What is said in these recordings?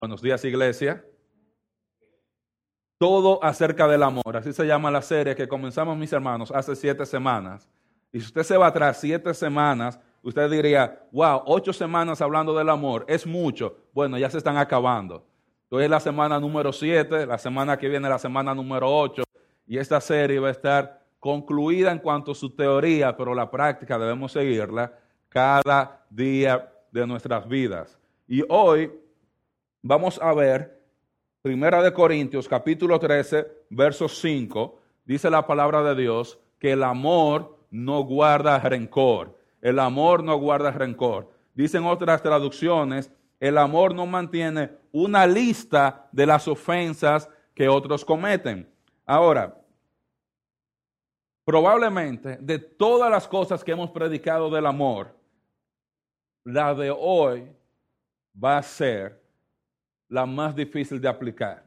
Buenos días, iglesia. Todo acerca del amor. Así se llama la serie que comenzamos, mis hermanos, hace 7 semanas. Y si usted se va atrás 7 semanas, usted diría, wow, 8 semanas hablando del amor, es mucho. Bueno, ya se están acabando. Hoy es la semana número 7, la semana que viene la semana número 8. Y esta serie va a estar concluida en cuanto a su teoría, pero la práctica debemos seguirla cada día de nuestras vidas. Y hoy vamos a ver Primera de Corintios, capítulo 13, verso 5, dice la palabra de Dios que el amor no guarda rencor. El amor no guarda rencor. Dicen otras traducciones, el amor no mantiene una lista de las ofensas que otros cometen. Ahora, probablemente de todas las cosas que hemos predicado del amor, la de hoy va a ser la más difícil de aplicar.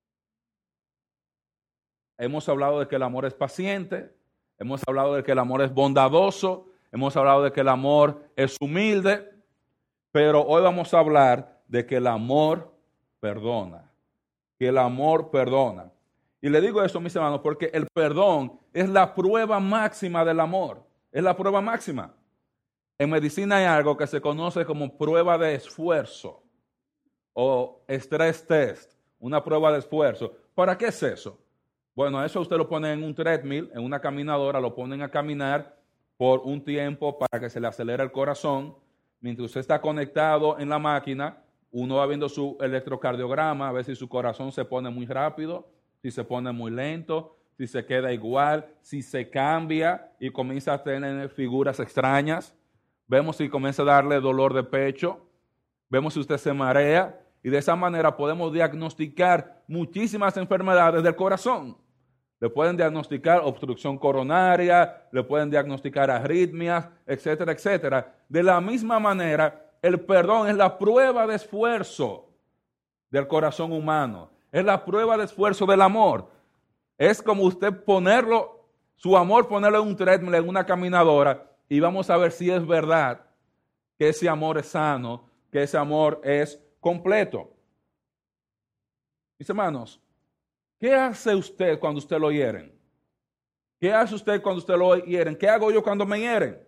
Hemos hablado de que el amor es paciente, hemos hablado de que el amor es bondadoso, hemos hablado de que el amor es humilde, pero hoy vamos a hablar de que el amor perdona, que el amor perdona. Y le digo esto, mis hermanos, porque el perdón es la prueba máxima del amor, es la prueba máxima. En medicina hay algo que se conoce como prueba de esfuerzo o stress test, una prueba de esfuerzo. ¿Para qué es eso? Bueno, eso usted lo pone en un treadmill, en una caminadora, lo ponen a caminar por un tiempo para que se le acelere el corazón. Mientras usted está conectado en la máquina, uno va viendo su electrocardiograma, a ver si su corazón se pone muy rápido, si se pone muy lento, si se queda igual, si se cambia y comienza a tener figuras extrañas. Vemos si comienza a darle dolor de pecho, vemos si usted se marea. Y de esa manera podemos diagnosticar muchísimas enfermedades del corazón. Le pueden diagnosticar obstrucción coronaria, le pueden diagnosticar arritmias, etcétera, etcétera. De la misma manera, el perdón es la prueba de esfuerzo del corazón humano. Es la prueba de esfuerzo del amor. Es como usted ponerlo, su amor, ponerlo en un treadmill, en una caminadora, y vamos a ver si es verdad que ese amor es sano, que ese amor es completo. Mis hermanos, ¿qué hace usted cuando usted lo hieren? ¿Qué hace usted cuando usted lo hieren? ¿Qué hago yo cuando me hieren?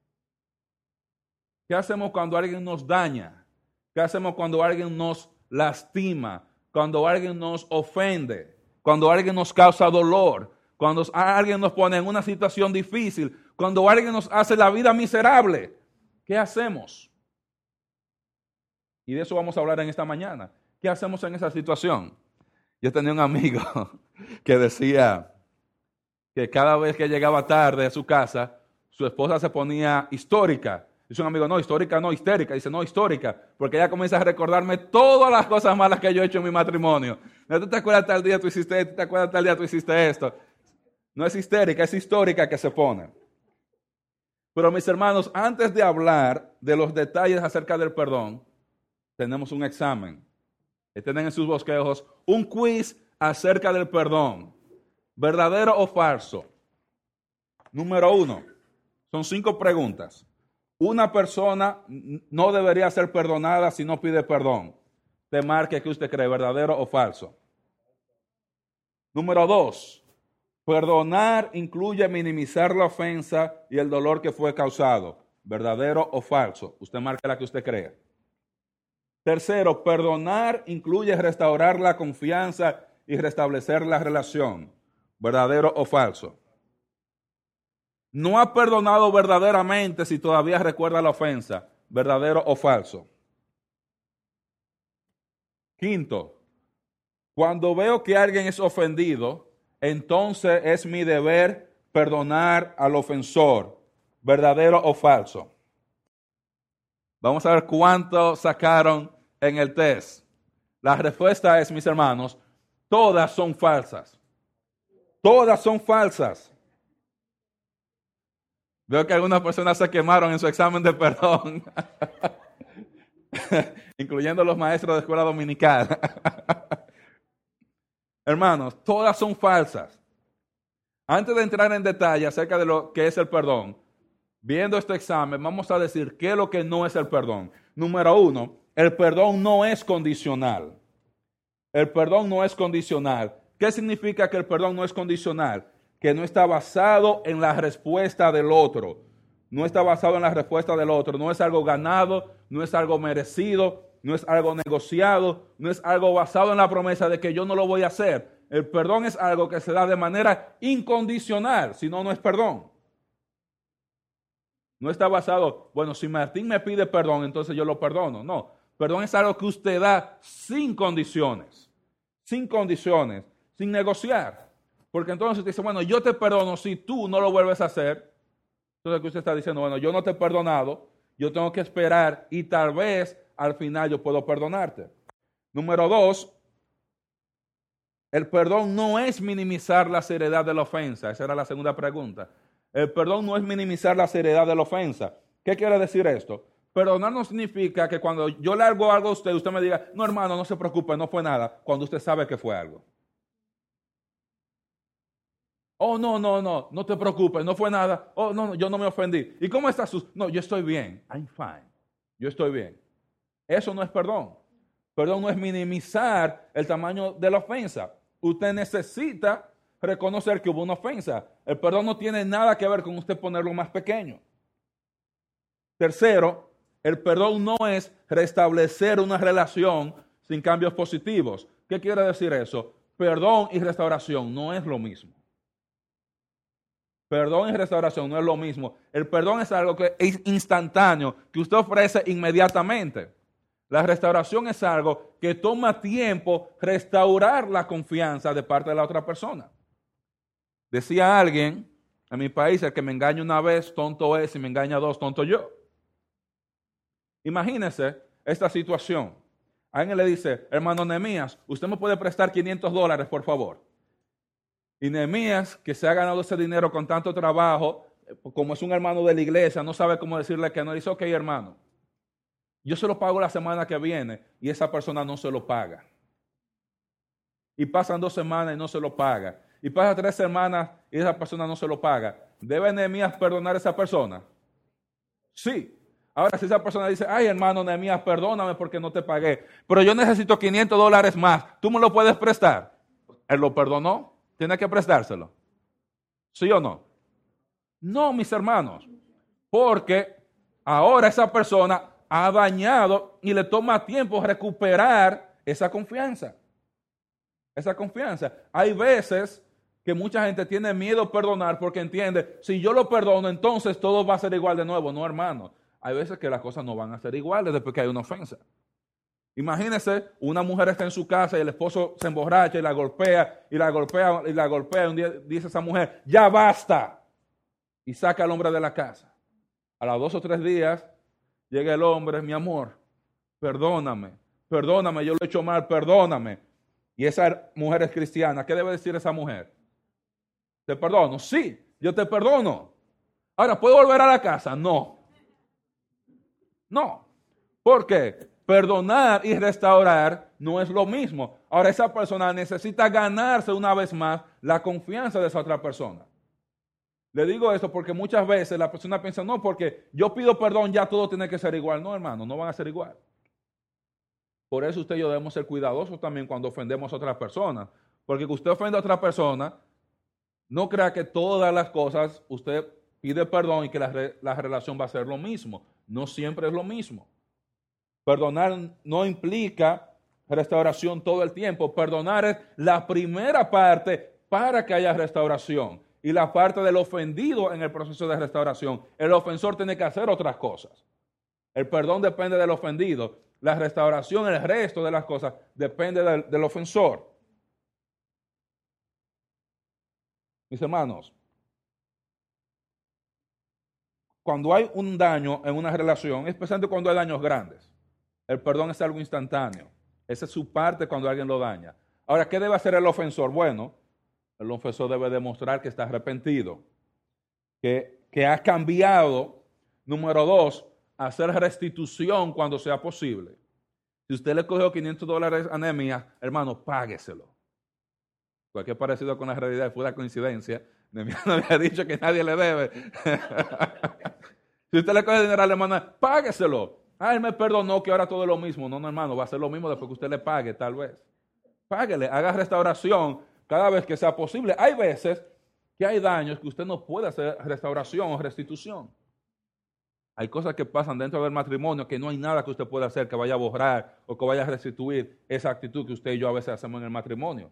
¿Qué hacemos cuando alguien nos daña? ¿Qué hacemos cuando alguien nos lastima? Cuando alguien nos ofende? Cuando alguien nos causa dolor? Cuando alguien nos pone en una situación difícil? Cuando alguien nos hace la vida miserable? ¿Qué hacemos? Y de eso vamos a hablar en esta mañana. ¿Qué hacemos en esa situación? Yo tenía un amigo que decía que cada vez que llegaba tarde a su casa, su esposa se ponía histórica. Dice un amigo, no, histórica, no, histérica. Dice, no, histórica, porque ella comienza a recordarme todas las cosas malas que yo he hecho en mi matrimonio. No, tú te acuerdas tal día tú hiciste esto, te acuerdas tal día tú hiciste esto. No es histérica, es histórica que se pone. Pero mis hermanos, antes de hablar de los detalles acerca del perdón, tenemos un examen. Tienen en sus bosquejos un quiz acerca del perdón. ¿Verdadero o falso? Número 1. Son 5 preguntas. Una persona no debería ser perdonada si no pide perdón. Te marque que usted cree, verdadero o falso. Número 2. Perdonar incluye minimizar la ofensa y el dolor que fue causado. ¿Verdadero o falso? Usted marque la que usted cree. Tercero, perdonar incluye restaurar la confianza y restablecer la relación. ¿Verdadero o falso? No ha perdonado verdaderamente si todavía recuerda la ofensa. ¿Verdadero o falso? Quinto, cuando veo que alguien es ofendido, entonces es mi deber perdonar al ofensor. ¿Verdadero o falso? Vamos a ver cuánto sacaron en el test. La respuesta es, mis hermanos, todas son falsas. Todas son falsas. Veo que algunas personas se quemaron en su examen de perdón, incluyendo los maestros de escuela dominical. Hermanos, todas son falsas. Antes de entrar en detalle acerca de lo que es el perdón, viendo este examen, vamos a decir qué es lo que no es el perdón. Número 1, el perdón no es condicional. El perdón no es condicional. ¿Qué significa que el perdón no es condicional? Que no está basado en la respuesta del otro. No está basado en la respuesta del otro. No es algo ganado, no es algo merecido, no es algo negociado, no es algo basado en la promesa de que yo no lo voy a hacer. El perdón es algo que se da de manera incondicional, si no, no es perdón. No está basado, bueno, si Martín me pide perdón, entonces yo lo perdono. No, perdón es algo que usted da sin condiciones, sin negociar. Porque entonces usted dice, bueno, yo te perdono si tú no lo vuelves a hacer. Entonces que usted está diciendo, bueno, yo no te he perdonado, yo tengo que esperar y tal vez al final yo puedo perdonarte. Número 2, el perdón no es minimizar la seriedad de la ofensa. Esa era la segunda pregunta. El perdón no es minimizar la seriedad de la ofensa. ¿Qué quiere decir esto? Perdonar no significa que cuando yo le hago algo a usted, usted me diga, no hermano, no se preocupe, no fue nada, cuando usted sabe que fue algo. Oh, no te preocupes, no fue nada. Oh, no, yo no me ofendí. ¿Y cómo estás? No, yo estoy bien. I'm fine. Yo estoy bien. Eso no es perdón. Perdón no es minimizar el tamaño de la ofensa. Usted necesita reconocer que hubo una ofensa. El perdón no tiene nada que ver con usted ponerlo más pequeño. Tercero, el perdón no es restablecer una relación sin cambios positivos. ¿Qué quiere decir eso? Perdón y restauración no es lo mismo. Perdón y restauración no es lo mismo. El perdón es algo que es instantáneo, que usted ofrece inmediatamente. La restauración es algo que toma tiempo restaurar la confianza de parte de la otra persona. Decía alguien en mi país, el que me engaña una vez, tonto es, y me engaña dos, tonto yo. Imagínese esta situación. Alguien le dice, hermano Nehemías, ¿usted me puede prestar $500, por favor? Y Nehemías, que se ha ganado ese dinero con tanto trabajo, como es un hermano de la iglesia, no sabe cómo decirle que no. Dice, ok, hermano, yo se lo pago la semana que viene, y esa persona no se lo paga. Y pasan 2 semanas y no se lo paga. Y pasa 3 semanas y esa persona no se lo paga. ¿Debe Nehemías perdonar a esa persona? Sí. Ahora, si esa persona dice, ay, hermano Nehemías, perdóname porque no te pagué, pero yo necesito $500 más, ¿tú me lo puedes prestar? Él lo perdonó. ¿Tiene que prestárselo? ¿Sí o no? No, mis hermanos, porque ahora esa persona ha dañado y le toma tiempo recuperar esa confianza. Esa confianza. Hay veces que mucha gente tiene miedo a perdonar porque entiende, si yo lo perdono, entonces todo va a ser igual de nuevo. No, hermano. Hay veces que las cosas no van a ser iguales después que hay una ofensa. Imagínese, una mujer está en su casa y el esposo se emborracha y la golpea, y la golpea. Un día dice esa mujer, ya basta. Y saca al hombre de la casa. A los 2 o 3 días llega el hombre, mi amor, perdóname, yo lo he hecho mal, perdóname. Y esa mujer es cristiana. ¿Qué debe decir esa mujer? ¿Te perdono? Sí, yo te perdono. Ahora, ¿puedo volver a la casa? No. No. ¿Por qué? Perdonar y restaurar no es lo mismo. Ahora esa persona necesita ganarse una vez más la confianza de esa otra persona. Le digo esto porque muchas veces la persona piensa, no, porque yo pido perdón, ya todo tiene que ser igual. No, hermano, no van a ser igual. Por eso usted y yo debemos ser cuidadosos también cuando ofendemos a otras personas. Porque que usted ofende a otra persona, no crea que todas las cosas usted pide perdón y que la relación va a ser lo mismo. No siempre es lo mismo. Perdonar no implica restauración todo el tiempo. Perdonar es la primera parte para que haya restauración. Y la parte del ofendido en el proceso de restauración. El ofensor tiene que hacer otras cosas. El perdón depende del ofendido. La restauración, el resto de las cosas, depende del ofensor. Mis hermanos, cuando hay un daño en una relación, especialmente cuando hay daños grandes, el perdón es algo instantáneo. Esa es su parte cuando alguien lo daña. Ahora, ¿qué debe hacer el ofensor? Bueno, el ofensor debe demostrar que está arrepentido, que ha cambiado. Número 2, hacer restitución cuando sea posible. Si usted le cogió $500 a Nehemías, hermano, págueselo. Cualquier parecido con la realidad fue una coincidencia. Nehemías no había dicho que nadie le debe. Si usted le coge dinero al hermano, págueselo. Él me perdonó, que ahora todo es lo mismo. No, hermano, va a ser lo mismo después que usted le pague, tal vez. Páguele, haga restauración cada vez que sea posible. Hay veces que hay daños que usted no puede hacer restauración o restitución. Hay cosas que pasan dentro del matrimonio que no hay nada que usted pueda hacer que vaya a borrar o que vaya a restituir esa actitud que usted y yo a veces hacemos en el matrimonio.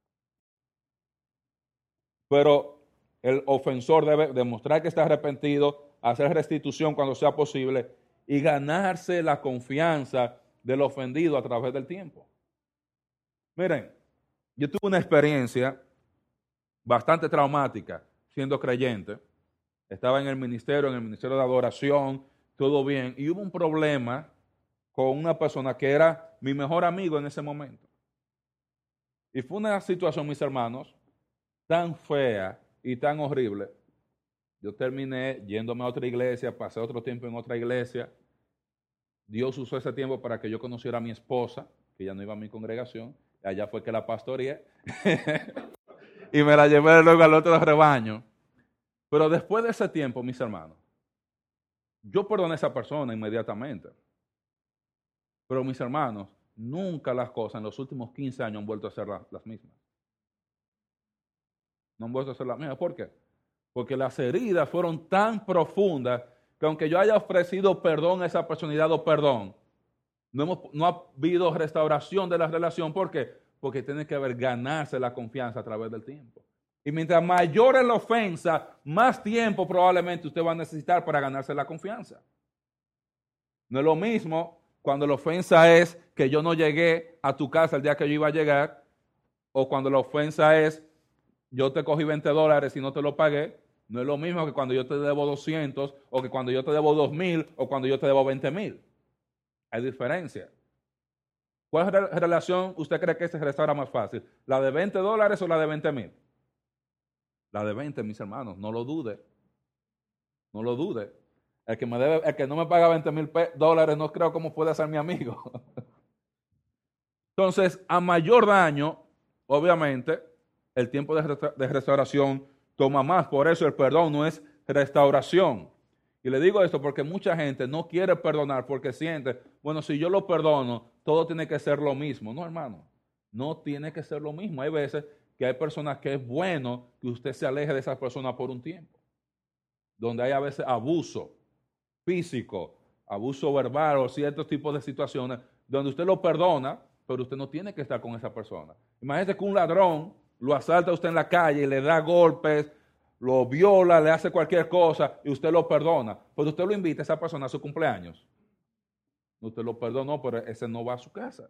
Pero el ofensor debe demostrar que está arrepentido, hacer restitución cuando sea posible y ganarse la confianza del ofendido a través del tiempo. Miren, yo tuve una experiencia bastante traumática siendo creyente. Estaba en el ministerio de adoración, todo bien, y hubo un problema con una persona que era mi mejor amigo en ese momento. Y fue una situación, mis hermanos, tan fea y tan horrible. Yo terminé yéndome a otra iglesia, pasé otro tiempo en otra iglesia. Dios usó ese tiempo para que yo conociera a mi esposa, que ya no iba a mi congregación. Allá fue que la pastoreé. Y me la llevé luego al otro rebaño. Pero después de ese tiempo, mis hermanos, yo perdoné a esa persona inmediatamente. Pero mis hermanos, nunca las cosas en los últimos 15 años han vuelto a ser las mismas. No han vuelto a ser las mismas. ¿Por qué? Porque las heridas fueron tan profundas que aunque yo haya ofrecido perdón a esa persona y dado perdón, no ha habido restauración de la relación. ¿Por qué? Porque tiene que haber ganarse la confianza a través del tiempo. Y mientras mayor es la ofensa, más tiempo probablemente usted va a necesitar para ganarse la confianza. No es lo mismo cuando la ofensa es que yo no llegué a tu casa el día que yo iba a llegar, o cuando la ofensa es yo te cogí $20 y no te lo pagué. No es lo mismo que cuando yo te debo 200, o que cuando yo te debo 2,000, o cuando yo te debo 20,000. Hay diferencia. ¿Cuál relación usted cree que se restaura más fácil? ¿La de $20 o la de 20,000? La de 20, mis hermanos, no lo dude. No lo dude. El que no me paga $20,000 no creo cómo puede ser mi amigo. Entonces, a mayor daño, obviamente, el tiempo de restauración toma más. Por eso el perdón no es restauración. Y le digo esto porque mucha gente no quiere perdonar porque siente, bueno, si yo lo perdono, todo tiene que ser lo mismo. No, hermano, no tiene que ser lo mismo. Hay veces que hay personas que es bueno que usted se aleje de esas personas por un tiempo. Donde hay a veces abuso físico, abuso verbal o ciertos tipos de situaciones donde usted lo perdona, pero usted no tiene que estar con esa persona. Imagínese que un ladrón lo asalta a usted en la calle y le da golpes, lo viola, le hace cualquier cosa y usted lo perdona. Pero usted lo invita a esa persona a su cumpleaños. Usted lo perdonó, pero ese no va a su casa.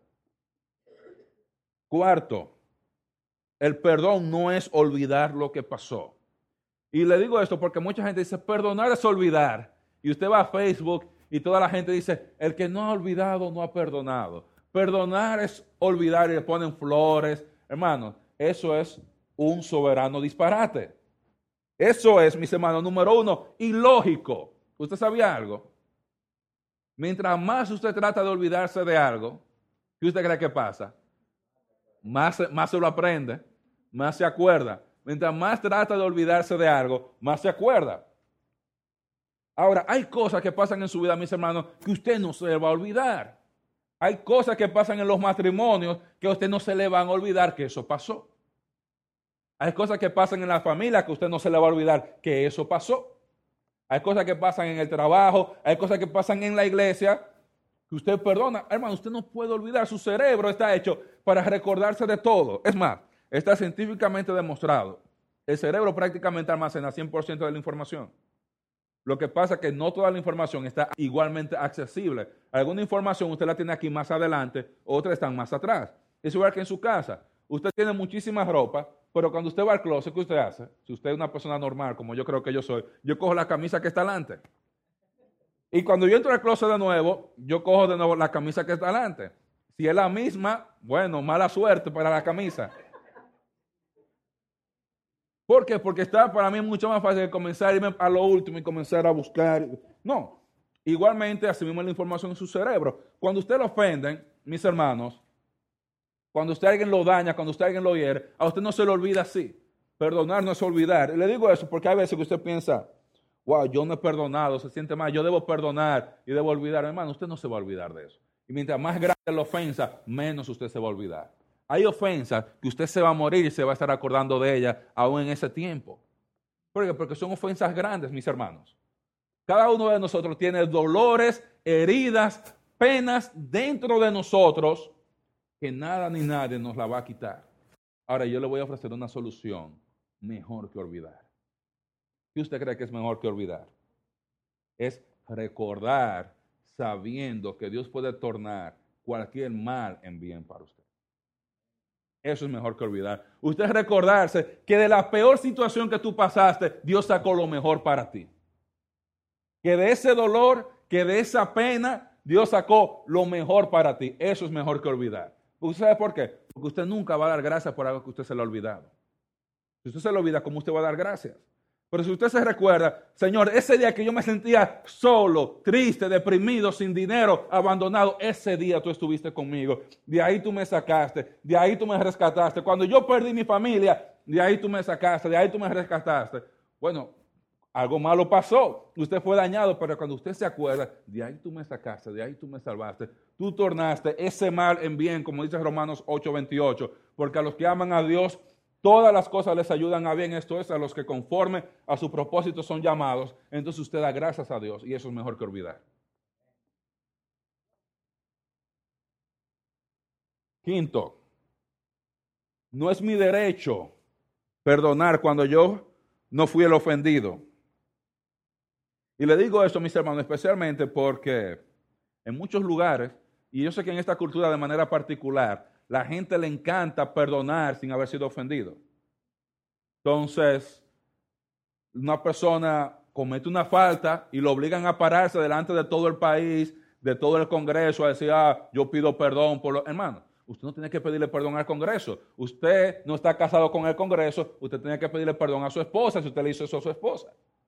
Cuarto, el perdón no es olvidar lo que pasó. Y le digo esto porque mucha gente dice, perdonar es olvidar. Y usted va a Facebook y toda la gente dice, el que no ha olvidado no ha perdonado. Perdonar es olvidar y le ponen flores. Hermanos, eso es un soberano disparate. Eso es, mis hermanos, número uno, ilógico. ¿Usted sabía algo? Mientras más usted trata de olvidarse de algo, ¿qué usted cree que pasa? Más se lo aprende, más se acuerda. Mientras más trata de olvidarse de algo, más se acuerda. Ahora, hay cosas que pasan en su vida, mis hermanos, que usted no se le va a olvidar. Hay cosas que pasan en los matrimonios que a usted no se le van a olvidar que eso pasó. Hay cosas que pasan en la familia que a usted no se le va a olvidar que eso pasó. Hay cosas que pasan en el trabajo, hay cosas que pasan en la iglesia que usted perdona. Hermano, usted no puede olvidar, su cerebro está hecho para recordarse de todo. Es más, está científicamente demostrado. El cerebro prácticamente almacena 100% de la información. Lo que pasa es que no toda la información está igualmente accesible. Alguna información usted la tiene aquí más adelante, otras están más atrás. Es igual que en su casa. Usted tiene muchísima ropa, pero cuando usted va al closet, ¿qué usted hace? Si usted es una persona normal, como yo creo que yo soy, yo cojo la camisa que está adelante. Y cuando yo entro al closet de nuevo, yo cojo de nuevo la camisa que está adelante. Si es la misma, bueno, mala suerte para la camisa. ¿Por qué? Porque está para mí mucho más fácil comenzar a irme a lo último y comenzar a buscar. No. Igualmente, así mismo la información en su cerebro. Cuando usted lo ofenden, mis hermanos, cuando usted alguien lo daña, cuando usted alguien lo hiere, a usted no se le olvida así. Perdonar no es olvidar. Y le digo eso porque hay veces que usted piensa, wow, yo no he perdonado, se siente mal, yo debo perdonar y debo olvidar. Hermano, usted no se va a olvidar de eso. Y mientras más grande la ofensa, menos usted se va a olvidar. Hay ofensas que usted se va a morir y se va a estar acordando de ellas aún en ese tiempo. ¿Por qué? Porque son ofensas grandes, mis hermanos. Cada uno de nosotros tiene dolores, heridas, penas dentro de nosotros que nada ni nadie nos la va a quitar. Ahora yo le voy a ofrecer una solución mejor que olvidar. ¿Qué usted cree que es mejor que olvidar? Es recordar sabiendo que Dios puede tornar cualquier mal en bien para usted. Eso es mejor que olvidar. Usted recordarse que de la peor situación que tú pasaste, Dios sacó lo mejor para ti. Que de ese dolor, que de esa pena, Dios sacó lo mejor para ti. Eso es mejor que olvidar. ¿Usted sabe por qué? Porque usted nunca va a dar gracias por algo que usted se le ha olvidado. Si usted se le olvida, ¿cómo usted va a dar gracias? Pero si usted se recuerda, Señor, ese día que yo me sentía solo, triste, deprimido, sin dinero, abandonado, ese día tú estuviste conmigo. De ahí tú me sacaste, de ahí tú me rescataste. Cuando yo perdí mi familia, de ahí tú me sacaste, de ahí tú me rescataste. Bueno, algo malo pasó, usted fue dañado, pero cuando usted se acuerda, de ahí tú me sacaste, de ahí tú me salvaste. Tú tornaste ese mal en bien, como dice Romanos 8:28, porque a los que aman a Dios, todas las cosas les ayudan a bien, esto es, a los que conforme a su propósito son llamados. Entonces usted da gracias a Dios y eso es mejor que olvidar. Quinto, no es mi derecho perdonar cuando yo no fui el ofendido. Y le digo esto, mis hermanos, especialmente porque en muchos lugares, y yo sé que en esta cultura de manera particular, la gente le encanta perdonar sin haber sido ofendido. Entonces, una persona comete una falta y lo obligan a pararse delante de todo el país, de todo el Congreso, a decir, yo pido perdón por lo... Hermano, usted no tiene que pedirle perdón al Congreso. Usted no está casado con el Congreso, usted tiene que pedirle perdón a su esposa si usted le hizo eso a su esposa.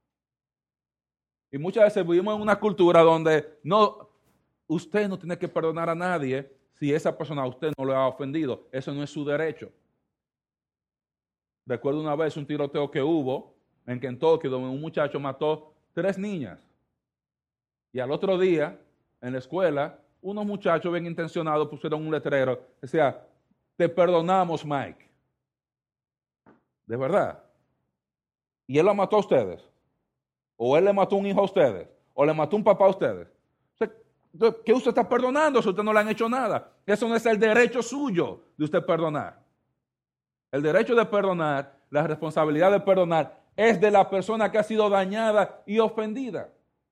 Y muchas veces vivimos en una cultura donde usted no tiene que perdonar a nadie si esa persona a usted no le ha ofendido. Eso no es su derecho. Recuerdo una vez un tiroteo que hubo en Kentucky donde un muchacho mató 3 niñas. Y al otro día, en la escuela, unos muchachos bien intencionados pusieron un letrero. Decía, te perdonamos, Mike. De verdad. Y él lo mató a ustedes. O él le mató un hijo a ustedes. O le mató un papá a ustedes. ¿Qué usted está perdonando si usted no le han hecho nada? Eso no es el derecho suyo de usted perdonar. El derecho de perdonar, la responsabilidad de perdonar, es de la persona que ha sido dañada y ofendida.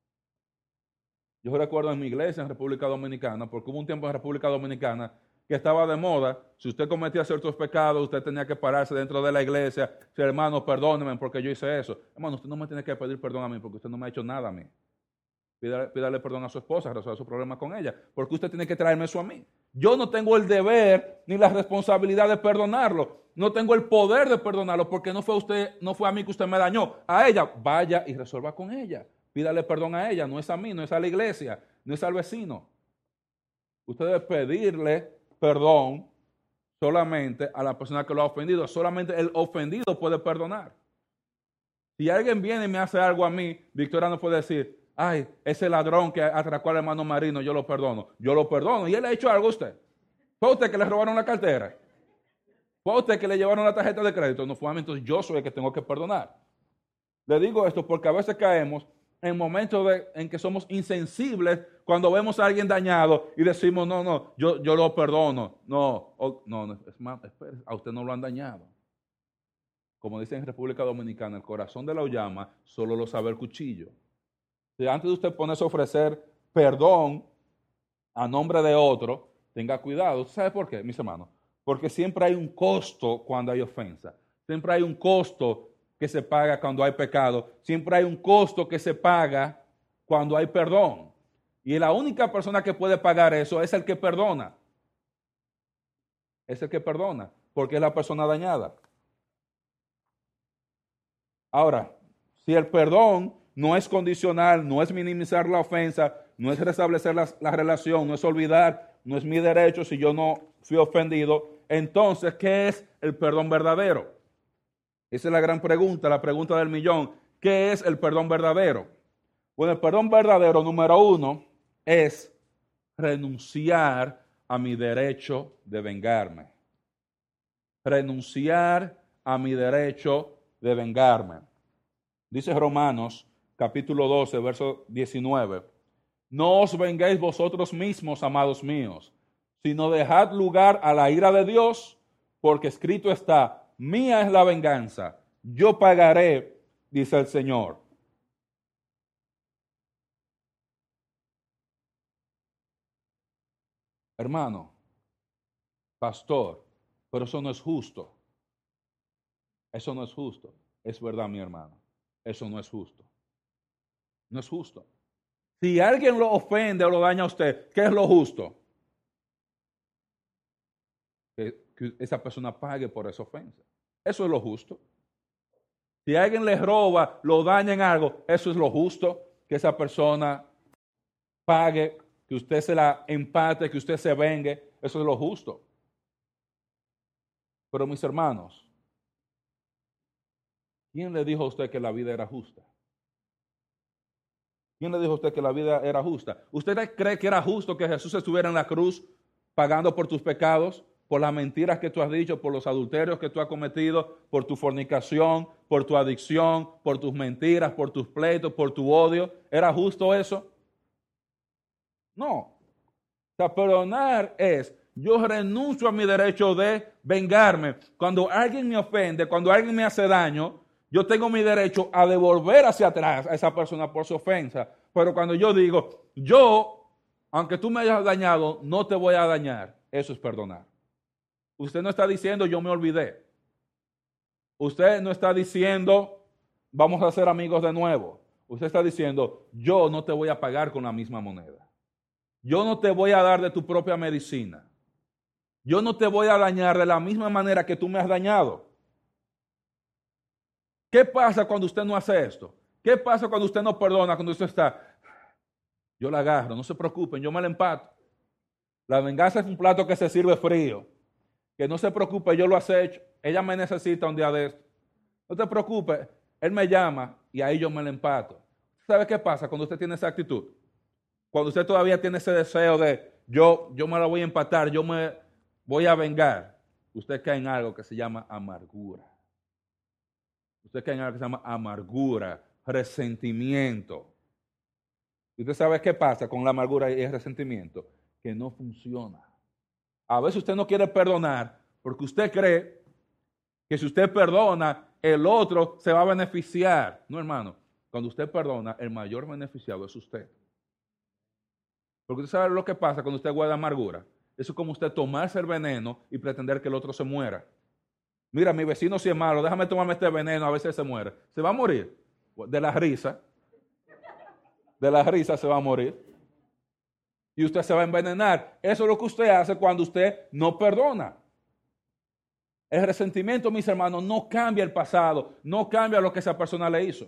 Yo recuerdo en mi iglesia en República Dominicana, porque hubo un tiempo en República Dominicana que estaba de moda. Si usted cometía ciertos pecados, usted tenía que pararse dentro de la iglesia. Si, hermano, perdóneme porque yo hice eso. Hermano, usted no me tiene que pedir perdón a mí porque usted no me ha hecho nada a mí. Pídale perdón a su esposa, resuelva su problema con ella, porque usted tiene que traerme eso a mí. Yo no tengo el deber ni la responsabilidad de perdonarlo. No tengo el poder de perdonarlo porque no fue a mí que usted me dañó. A ella, vaya y resuelva con ella. Pídale perdón a ella, no es a mí, no es a la iglesia, no es al vecino. Usted debe pedirle perdón solamente a la persona que lo ha ofendido. Solamente el ofendido puede perdonar. Si alguien viene y me hace algo a mí, Victoria no puede decir, ay, ese ladrón que atracó al hermano Marino, yo lo perdono. Yo lo perdono. ¿Y él le ha hecho algo a usted? ¿Fue a usted que le robaron la cartera? ¿Fue a usted que le llevaron la tarjeta de crédito? No fue a mí, entonces yo soy el que tengo que perdonar. Le digo esto porque a veces caemos en momentos en que somos insensibles cuando vemos a alguien dañado y decimos, no, yo lo perdono. No, es más, a usted no lo han dañado. Como dicen en República Dominicana, el corazón de la llama solo lo sabe el cuchillo. Si antes de usted ponerse a ofrecer perdón a nombre de otro, tenga cuidado. ¿Sabe por qué, mis hermanos? Porque siempre hay un costo cuando hay ofensa. Siempre hay un costo que se paga cuando hay pecado. Siempre hay un costo que se paga cuando hay perdón. Y la única persona que puede pagar eso es el que perdona. Es el que perdona, porque es la persona dañada. Ahora, si el perdón no es condicional, no es minimizar la ofensa, no es restablecer la relación, no es olvidar, no es mi derecho si yo no fui ofendido, entonces, ¿qué es el perdón verdadero? Esa es la gran pregunta, la pregunta del millón. ¿Qué es el perdón verdadero? Bueno, el perdón verdadero, número uno, es renunciar a mi derecho de vengarme. Renunciar a mi derecho de vengarme. Dice Romanos, capítulo 12, verso 19. No os venguéis vosotros mismos, amados míos, sino dejad lugar a la ira de Dios, porque escrito está, mía es la venganza, yo pagaré, dice el Señor. Hermano, pastor, pero eso no es justo. Eso no es justo. Es verdad, mi hermano. Eso no es justo. No es justo. Si alguien lo ofende o lo daña a usted, ¿qué es lo justo? Que esa persona pague por esa ofensa. Eso es lo justo. Si alguien le roba, lo daña en algo, eso es lo justo, que esa persona pague, que usted se la empate, que usted se vengue, eso es lo justo. Pero mis hermanos, ¿quién le dijo a usted que la vida era justa? ¿Quién le dijo a usted que la vida era justa? ¿Usted cree que era justo que Jesús estuviera en la cruz pagando por tus pecados, por las mentiras que tú has dicho, por los adulterios que tú has cometido, por tu fornicación, por tu adicción, por tus mentiras, por tus pleitos, por tu odio? ¿Era justo eso? No. O sea, perdonar es, yo renuncio a mi derecho de vengarme. Cuando alguien me ofende, cuando alguien me hace daño, yo tengo mi derecho a devolver hacia atrás a esa persona por su ofensa. Pero cuando yo digo, yo, aunque tú me hayas dañado, no te voy a dañar, eso es perdonar. Usted no está diciendo, yo me olvidé. Usted no está diciendo, vamos a ser amigos de nuevo. Usted está diciendo, yo no te voy a pagar con la misma moneda. Yo no te voy a dar de tu propia medicina. Yo no te voy a dañar de la misma manera que tú me has dañado. ¿Qué pasa cuando usted no hace esto? ¿Qué pasa cuando usted no perdona, cuando usted está? Yo la agarro, no se preocupen, yo me la empato. La venganza es un plato que se sirve frío. Que no se preocupe, yo lo acecho. Ella me necesita un día de esto. No te preocupes, él me llama y ahí yo me la empato. ¿Sabe qué pasa cuando usted tiene esa actitud? Cuando usted todavía tiene ese deseo de yo me la voy a empatar, yo me voy a vengar. Usted cae en algo que se llama amargura. Usted cae en algo que se llama amargura, resentimiento. ¿Y usted sabe qué pasa con la amargura y el resentimiento? Que no funciona. A veces usted no quiere perdonar porque usted cree que si usted perdona, el otro se va a beneficiar. No, hermano. Cuando usted perdona, el mayor beneficiado es usted. Porque usted sabe lo que pasa cuando usted guarda amargura. Eso es como usted tomarse el veneno y pretender que el otro se muera. Mira, mi vecino si es malo, déjame tomarme este veneno, a veces se muere. ¿Se va a morir? De la risa. De la risa se va a morir. Y usted se va a envenenar. Eso es lo que usted hace cuando usted no perdona. El resentimiento, mis hermanos, no cambia el pasado, no cambia lo que esa persona le hizo.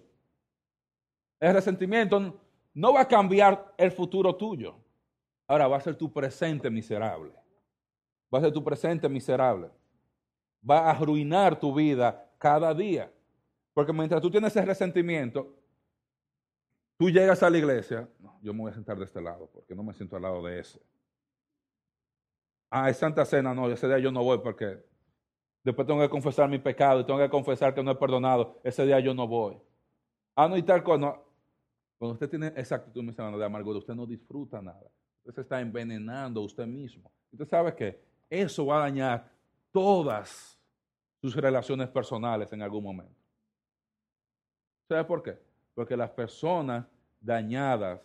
El resentimiento no va a cambiar el futuro tuyo. Ahora va a ser tu presente miserable. Va a ser tu presente miserable. Va a arruinar tu vida cada día. Porque mientras tú tienes ese resentimiento, tú llegas a la iglesia, no, yo me voy a sentar de este lado porque no me siento al lado de ese. Ah, es Santa Cena, no, ese día yo no voy porque después tengo que confesar mi pecado y tengo que confesar que no he perdonado, ese día yo no voy. Ah, no, y tal cosa. No. Cuando usted tiene esa actitud, mis hermanos, de amargura, usted no disfruta nada. Usted se está envenenando a usted mismo. Usted sabe que eso va a dañar todas sus relaciones personales en algún momento. ¿Sabe por qué? Porque las personas dañadas,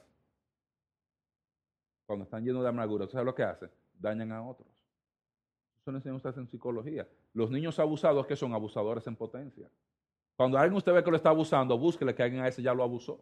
cuando están llenos de amargura, ¿sabe lo que hacen? Dañan a otros. Eso lo enseñan ustedes en psicología. Los niños abusados, que son abusadores en potencia. Cuando alguien usted ve que lo está abusando, búsquele que alguien a ese ya lo abusó.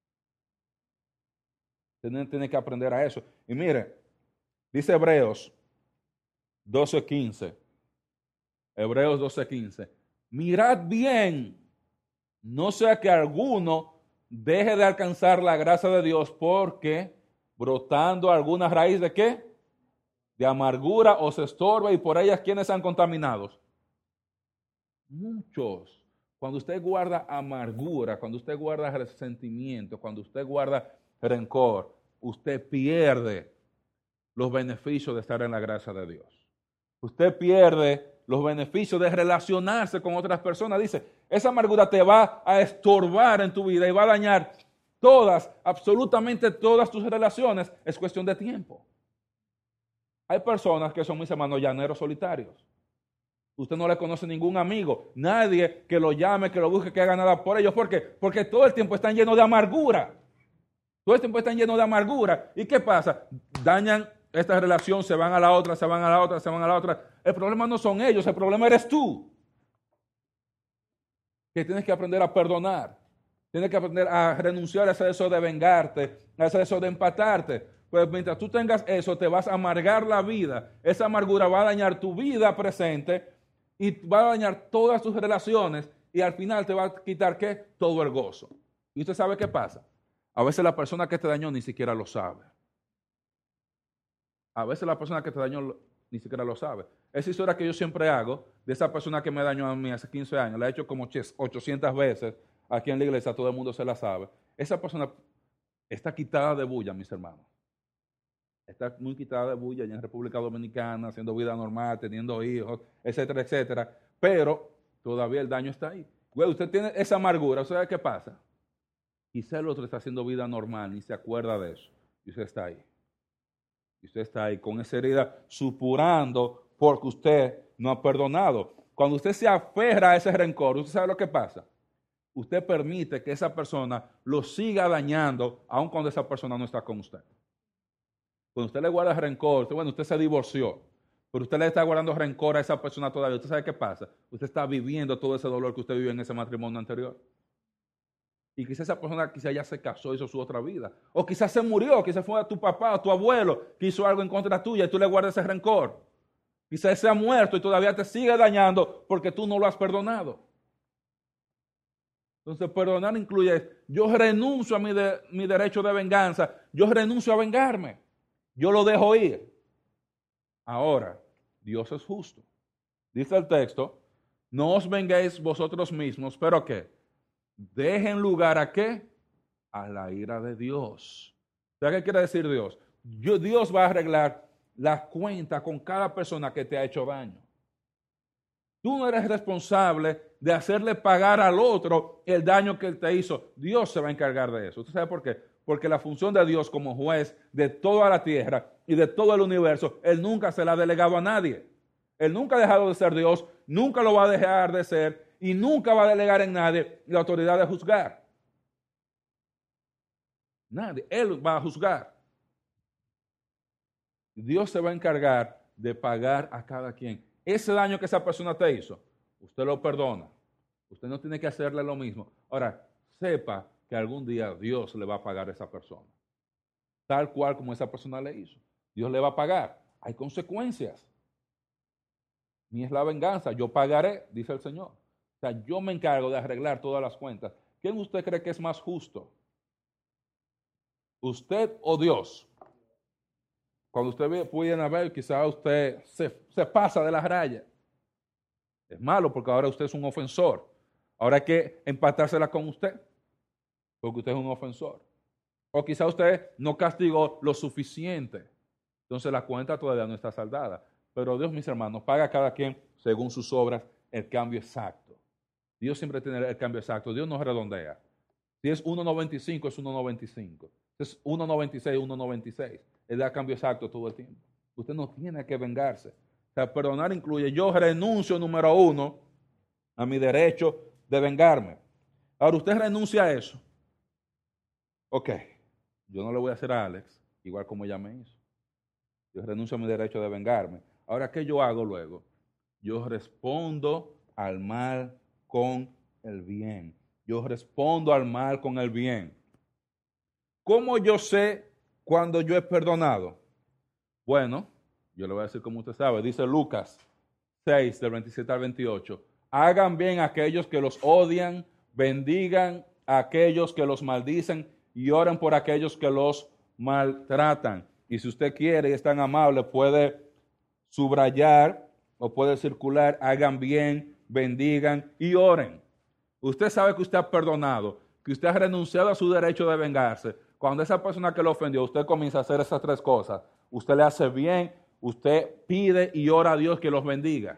Tiene que aprender a eso. Y mire, dice Hebreos 12:15. Hebreos 12:15. Mirad bien, no sea que alguno deje de alcanzar la gracia de Dios porque brotando alguna raíz de ¿qué? De amargura os estorba y por ellas ¿quiénes han contaminados? Muchos. Cuando usted guarda amargura, cuando usted guarda resentimiento, cuando usted guarda rencor, usted pierde los beneficios de estar en la gracia de Dios. Usted pierde los beneficios de relacionarse con otras personas. Dice, esa amargura te va a estorbar en tu vida y va a dañar todas, absolutamente todas tus relaciones. Es cuestión de tiempo. Hay personas que son, mis hermanos, llaneros solitarios. Usted no le conoce ningún amigo, nadie que lo llame, que lo busque, que haga nada por ellos. ¿Por qué? Porque todo el tiempo están llenos de amargura. Todo el tiempo están llenos de amargura. ¿Y qué pasa? Dañan esta relación, se van a la otra, se van a la otra, se van a la otra. El problema no son ellos, el problema eres tú. Que tienes que aprender a perdonar. Tienes que aprender a renunciar a ese deseo de vengarte, a ese deseo de empatarte. Pues mientras tú tengas eso, te vas a amargar la vida. Esa amargura va a dañar tu vida presente y va a dañar todas tus relaciones y al final te va a quitar, ¿qué? Todo el gozo. ¿Y usted sabe qué pasa? A veces la persona que te dañó ni siquiera lo sabe. A veces la persona que te dañó ni siquiera lo sabe. Esa historia que yo siempre hago, de esa persona que me dañó a mí hace 15 años, la he hecho como 800 veces aquí en la iglesia, todo el mundo se la sabe. Esa persona está quitada de bulla, mis hermanos. Está muy quitada de bulla allá en República Dominicana, haciendo vida normal, teniendo hijos, etcétera, etcétera. Pero todavía el daño está ahí. Güey, usted tiene esa amargura, ¿sabe qué pasa? Quizá el otro está haciendo vida normal, ni se acuerda de eso. Y usted está ahí. Y usted está ahí con esa herida supurando porque usted no ha perdonado. Cuando usted se aferra a ese rencor, ¿usted sabe lo que pasa? Usted permite que esa persona lo siga dañando, aun cuando esa persona no está con usted. Cuando usted le guarda rencor, usted se divorció, pero usted le está guardando rencor a esa persona todavía. ¿Usted sabe qué pasa? Usted está viviendo todo ese dolor que usted vivió en ese matrimonio anterior. Y quizás esa persona ya se casó, hizo su otra vida. O quizás se murió, quizás fue a tu papá o tu abuelo que hizo algo en contra tuya y tú le guardas ese rencor. Quizás se ha muerto y todavía te sigue dañando porque tú no lo has perdonado. Entonces, perdonar incluye, yo renuncio a mi derecho de venganza, yo renuncio a vengarme, yo lo dejo ir. Ahora, Dios es justo. Dice el texto, no os venguéis vosotros mismos, pero ¿qué? Dejen lugar ¿a qué? A la ira de Dios. ¿Sabes qué quiere decir Dios? Dios va a arreglar la cuenta con cada persona que te ha hecho daño. Tú no eres responsable de hacerle pagar al otro el daño que él te hizo. Dios se va a encargar de eso. ¿Usted sabe por qué? Porque la función de Dios como juez de toda la tierra y de todo el universo, Él nunca se la ha delegado a nadie. Él nunca ha dejado de ser Dios, nunca lo va a dejar de ser y nunca va a delegar en nadie la autoridad de juzgar. Nadie. Él va a juzgar. Dios se va a encargar de pagar a cada quien. Ese daño que esa persona te hizo, usted lo perdona. Usted no tiene que hacerle lo mismo. Ahora, sepa que algún día Dios le va a pagar a esa persona. Tal cual como esa persona le hizo. Dios le va a pagar. Hay consecuencias. Ni es la venganza, yo pagaré, dice el Señor. O sea, yo me encargo de arreglar todas las cuentas. ¿Quién usted cree que es más justo? ¿Usted o Dios? Cuando usted pudiera a ver, quizás usted se pasa de la raya. Es malo porque ahora usted es un ofensor. Ahora hay que empatársela con usted, porque usted es un ofensor. O quizás usted no castigó lo suficiente. Entonces la cuenta todavía no está saldada. Pero Dios, mis hermanos, paga a cada quien según sus obras el cambio exacto. Dios siempre tiene el cambio exacto. Dios no redondea. Si es 1.95, es 1.95. Si es 1.96, 1.96. Él da cambio exacto todo el tiempo. Usted no tiene que vengarse. O sea, perdonar incluye, yo renuncio, número 1, a mi derecho de vengarme. Ahora, usted renuncia a eso. Ok, yo no le voy a hacer a Alex, igual como ella me hizo. Yo renuncio a mi derecho de vengarme. Ahora, ¿qué yo hago luego? Yo respondo al mal con el bien. Yo respondo al mal con el bien. ¿Cómo yo sé cuando yo he perdonado? Bueno, yo le voy a decir como usted sabe. Dice Lucas 6, del 27 al 28. Hagan bien a aquellos que los odian, bendigan a aquellos que los maldicen y oren por aquellos que los maltratan. Y si usted quiere y es tan amable, puede subrayar o puede circular, hagan bien, bendigan y oren. usted sabe que usted ha perdonado, que usted ha renunciado a su derecho de vengarse, cuando esa persona que lo ofendió, usted comienza a hacer esas tres cosas, usted le hace bien, usted pide y ora a Dios que los bendiga.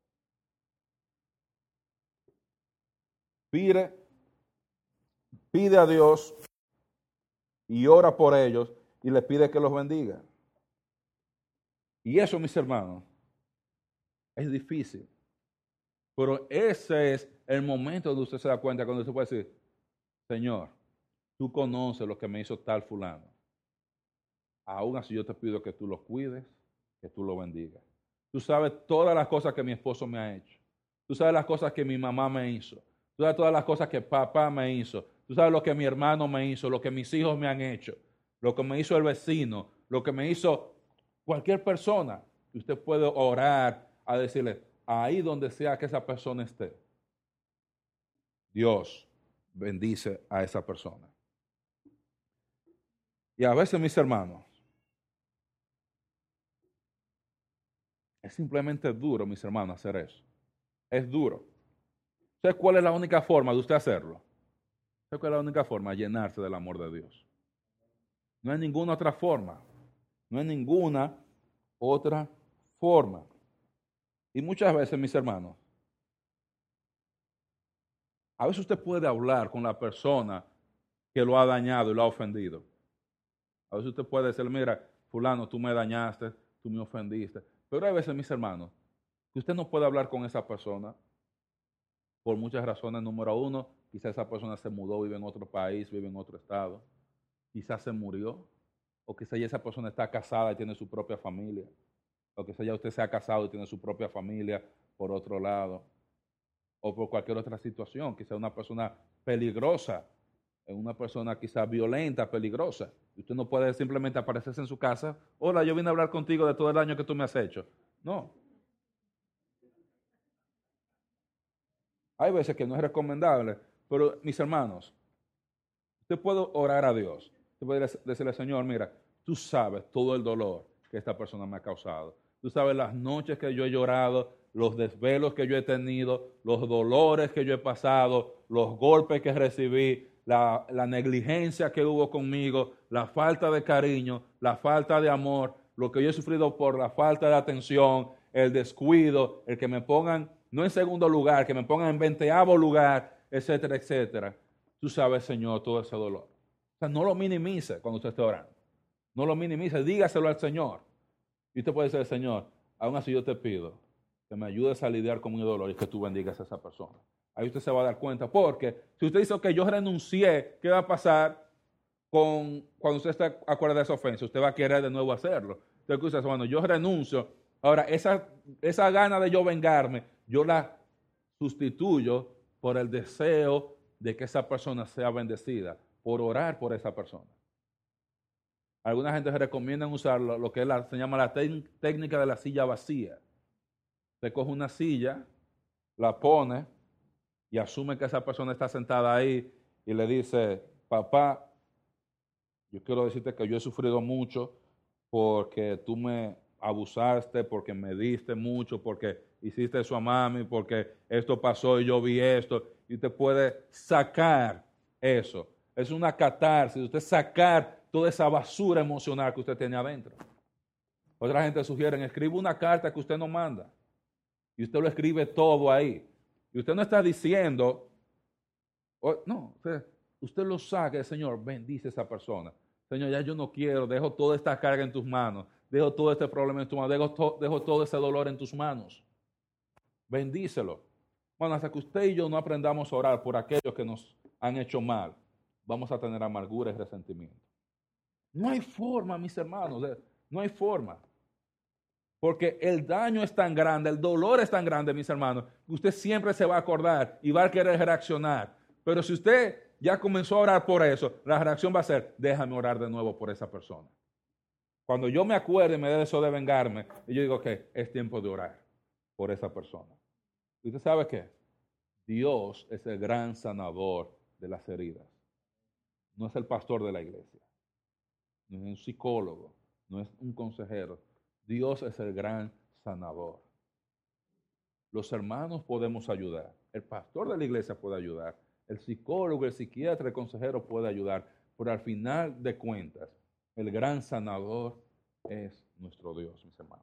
Pide a Dios y ora por ellos y le pide que los bendiga. Y eso, mis hermanos, es difícil. Pero ese es el momento donde usted se da cuenta, cuando usted puede decir, Señor, tú conoces lo que me hizo tal fulano. Aún así yo te pido que tú lo cuides, que tú lo bendigas. Tú sabes todas las cosas que mi esposo me ha hecho. Tú sabes las cosas que mi mamá me hizo. Tú sabes todas las cosas que papá me hizo. Tú sabes lo que mi hermano me hizo, lo que mis hijos me han hecho, lo que me hizo el vecino, lo que me hizo cualquier persona. Y usted puede orar a decirle, ahí donde sea que esa persona esté, Dios bendice a esa persona. Y a veces, mis hermanos, es simplemente duro, mis hermanos, hacer eso. Es duro. ¿Sabe cuál es la única forma de usted hacerlo? ¿Sabe cuál es la única forma? Llenarse del amor de Dios. No hay ninguna otra forma. No hay ninguna otra forma. Y muchas veces, mis hermanos, a veces usted puede hablar con la persona que lo ha dañado y lo ha ofendido. A veces usted puede decir, mira, fulano, tú me dañaste, tú me ofendiste. Pero hay veces, mis hermanos, que usted no puede hablar con esa persona por muchas razones. Número uno, quizás esa persona se mudó, vive en otro país, vive en otro estado. Quizás se murió. O quizás ya esa persona está casada y tiene su propia familia. O quizás ya usted se ha casado y tiene su propia familia por otro lado. O por cualquier otra situación. Quizás una persona peligrosa, una persona quizás violenta, peligrosa. Y usted no puede simplemente aparecerse en su casa. Hola, yo vine a hablar contigo de todo el daño que tú me has hecho. No. Hay veces que no es recomendable. Pero, mis hermanos, usted puede orar a Dios. Usted puede decirle, Señor, mira, tú sabes todo el dolor que esta persona me ha causado. Tú sabes las noches que yo he llorado, los desvelos que yo he tenido, los dolores que yo he pasado, los golpes que recibí, la negligencia que hubo conmigo, la falta de cariño, la falta de amor, lo que yo he sufrido por la falta de atención, el descuido, el que me pongan, no en segundo lugar, que me pongan en 20º lugar, etcétera, etcétera. Tú sabes, Señor, todo ese dolor. O sea, no lo minimice cuando usted esté orando. No lo minimice, dígaselo al Señor. Y usted puede decir, Señor, aún así yo te pido que me ayudes a lidiar con mi dolor y que tú bendigas a esa persona. Ahí usted se va a dar cuenta, porque si usted dice que yo renuncié, ¿qué va a pasar cuando usted se acuerda de esa ofensa? Usted va a querer de nuevo hacerlo. Entonces, usted dice, bueno, yo renuncio. Ahora, esa gana de yo vengarme, yo la sustituyo por el deseo de que esa persona sea bendecida, por orar por esa persona. Alguna gente recomienda usar lo que se llama la técnica de la silla vacía. Usted coge una silla, la pone y asume que esa persona está sentada ahí y le dice, papá, yo quiero decirte que yo he sufrido mucho porque tú me abusaste, porque me diste mucho, porque hiciste eso a mami, porque esto pasó y yo vi esto. Y usted puede sacar eso. Es una catarsis, usted sacar toda esa basura emocional que usted tiene adentro. Otra gente sugiere, escribe una carta que usted no manda. Y usted lo escribe todo ahí. Y usted no está diciendo, no, usted lo saca, Señor, bendice a esa persona. Señor, ya yo no quiero, dejo toda esta carga en tus manos, dejo todo este problema en tus manos, dejo todo ese dolor en tus manos. Bendícelo. Bueno, hasta que usted y yo no aprendamos a orar por aquellos que nos han hecho mal, vamos a tener amargura y resentimiento. No hay forma, mis hermanos, no hay forma. Porque el daño es tan grande, el dolor es tan grande, mis hermanos, que usted siempre se va a acordar y va a querer reaccionar. Pero si usted ya comenzó a orar por eso, la reacción va a ser, déjame orar de nuevo por esa persona. Cuando yo me acuerde y me dé deseo de vengarme, y yo digo que es tiempo de orar por esa persona. ¿Y usted sabe qué? Dios es el gran sanador de las heridas. No es el pastor de la iglesia. No es un psicólogo. No es un consejero. Dios es el gran sanador. Los hermanos podemos ayudar. El pastor de la iglesia puede ayudar. El psicólogo, el psiquiatra, el consejero puede ayudar. Pero al final de cuentas, el gran sanador es nuestro Dios, mis hermanos.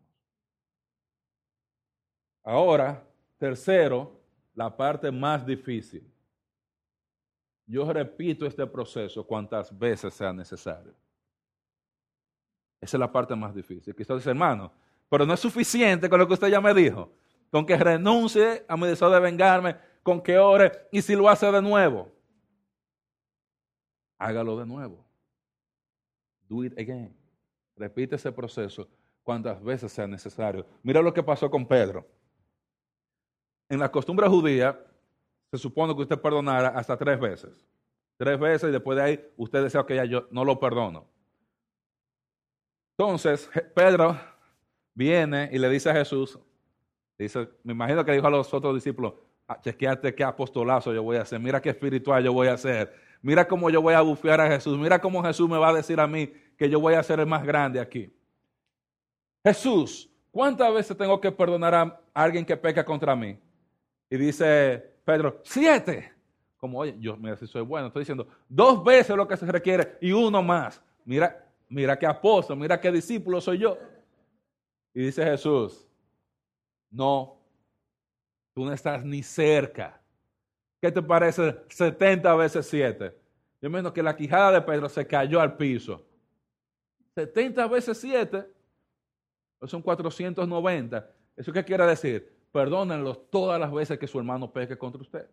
Ahora, tercero, la parte más difícil. Yo repito este proceso cuantas veces sea necesario. Esa es la parte más difícil. Quizás dice, hermano, pero no es suficiente con lo que usted ya me dijo. Con que renuncie a mi deseo de vengarme, con que ore, y si lo hace de nuevo, hágalo de nuevo. Do it again. Repite ese proceso cuantas veces sea necesario. Mira lo que pasó con Pedro. En la costumbre judía, se supone que usted perdonara hasta 3 veces. 3 veces y después de ahí usted desea que ya yo no lo perdono. Entonces, Pedro viene y le dice a Jesús, dice, me imagino que dijo a los otros discípulos, chequeate qué apostolazo yo voy a hacer, mira qué espiritual yo voy a hacer, mira cómo yo voy a bufear a Jesús, mira cómo Jesús me va a decir a mí que yo voy a ser el más grande aquí. Jesús, ¿cuántas veces tengo que perdonar a alguien que peca contra mí? Y dice Pedro, 7. Como, oye, yo mira si soy bueno, estoy diciendo 2 veces lo que se requiere y 1 más. Mira qué apóstol, mira qué discípulo soy yo. Y dice Jesús, no, tú no estás ni cerca. ¿Qué te parece 70 veces 7? Yo menos que la quijada de Pedro se cayó al piso. 70 veces 7, eso son 490. ¿Eso qué quiere decir? Perdónenlo todas las veces que su hermano peque contra usted.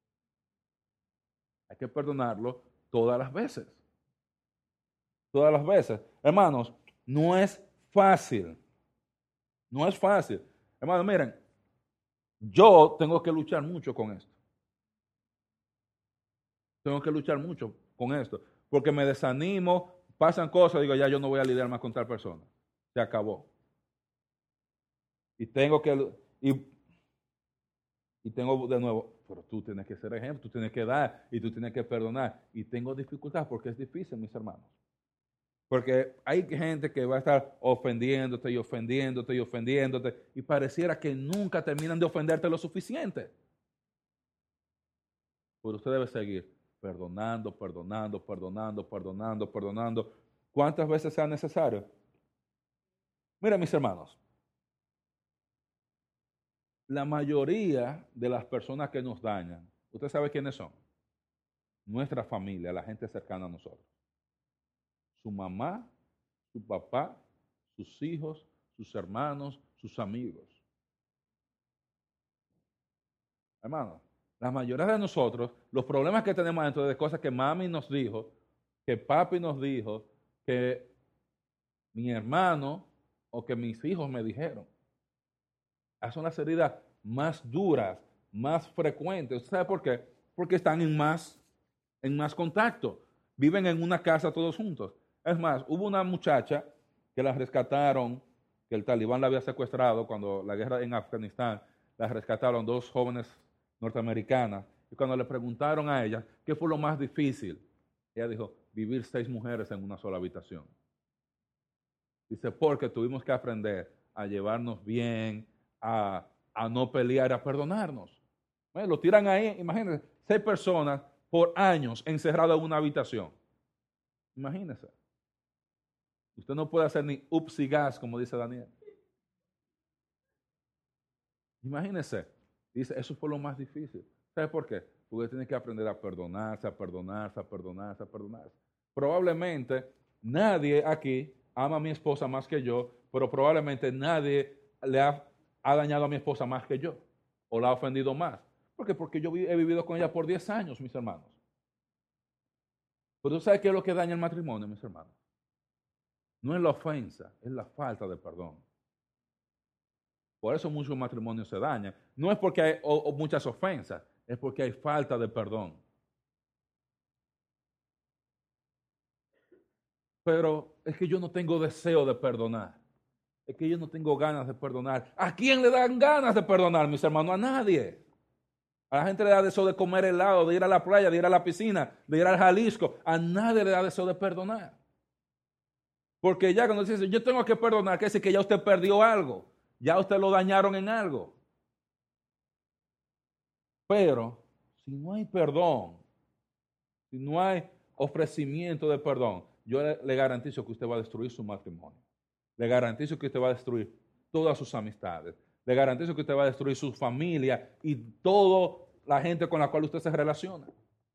Hay que perdonarlo todas las veces. Todas las veces. Hermanos, no es fácil. No es fácil. Hermanos, miren, yo tengo que luchar mucho con esto. Tengo que luchar mucho con esto. Porque me desanimo, pasan cosas, digo, ya yo no voy a lidiar más con tal persona. Se acabó. Y tengo que... Y tengo de nuevo, pero tú tienes que ser ejemplo, tú tienes que dar y tú tienes que perdonar. Y tengo dificultad porque es difícil, mis hermanos. Porque hay gente que va a estar ofendiéndote y ofendiéndote y ofendiéndote y pareciera que nunca terminan de ofenderte lo suficiente. Pero usted debe seguir perdonando, perdonando, perdonando, perdonando, perdonando. ¿Cuántas veces sea necesario? Mira, mis hermanos. La mayoría de las personas que nos dañan, ¿usted sabe quiénes son? Nuestra familia, la gente cercana a nosotros. Su mamá, su papá, sus hijos, sus hermanos, sus amigos. Hermanos, la mayoría de nosotros, los problemas que tenemos dentro de cosas que mami nos dijo, que papi nos dijo, que mi hermano o que mis hijos me dijeron. Esas son las heridas más duras, más frecuentes. ¿Usted sabe por qué? Porque están en más contacto. Viven en una casa todos juntos. Es más, hubo una muchacha que la rescataron, que el talibán la había secuestrado cuando la guerra en Afganistán, la rescataron 2 jóvenes norteamericanas. Y cuando le preguntaron a ella qué fue lo más difícil, ella dijo, vivir 6 mujeres en una sola habitación. Dice, porque tuvimos que aprender a llevarnos bien, a no pelear, a perdonarnos. Lo tiran ahí, imagínense, 6 personas por años encerradas en una habitación. Imagínense. Usted no puede hacer ni ups y gas, como dice Daniel. Imagínense. Dice, eso fue lo más difícil. ¿Sabe por qué? Porque tiene que aprender a perdonarse, a perdonarse, a perdonarse, a perdonarse. Probablemente nadie aquí ama a mi esposa más que yo, pero probablemente nadie le ha dañado a mi esposa más que yo, o la ha ofendido más. ¿Por qué? Porque yo he vivido con ella por 10 años, mis hermanos. Pero ¿tú sabes qué es lo que daña el matrimonio, mis hermanos? No es la ofensa, es la falta de perdón. Por eso muchos matrimonios se dañan. No es porque hay muchas ofensas, es porque hay falta de perdón. Pero es que yo no tengo deseo de perdonar. Es que yo no tengo ganas de perdonar. ¿A quién le dan ganas de perdonar, mis hermanos? A nadie. A la gente le da deseo de comer helado, de ir a la playa, de ir a la piscina, de ir al Jalisco. A nadie le da deseo de perdonar. Porque ya cuando dice, yo tengo que perdonar, quiere decir que ya usted perdió algo. Ya usted lo dañaron en algo. Pero si no hay perdón, si no hay ofrecimiento de perdón, yo le garantizo que usted va a destruir su matrimonio. Le garantizo que usted va a destruir todas sus amistades. Le garantizo que usted va a destruir su familia y toda la gente con la cual usted se relaciona.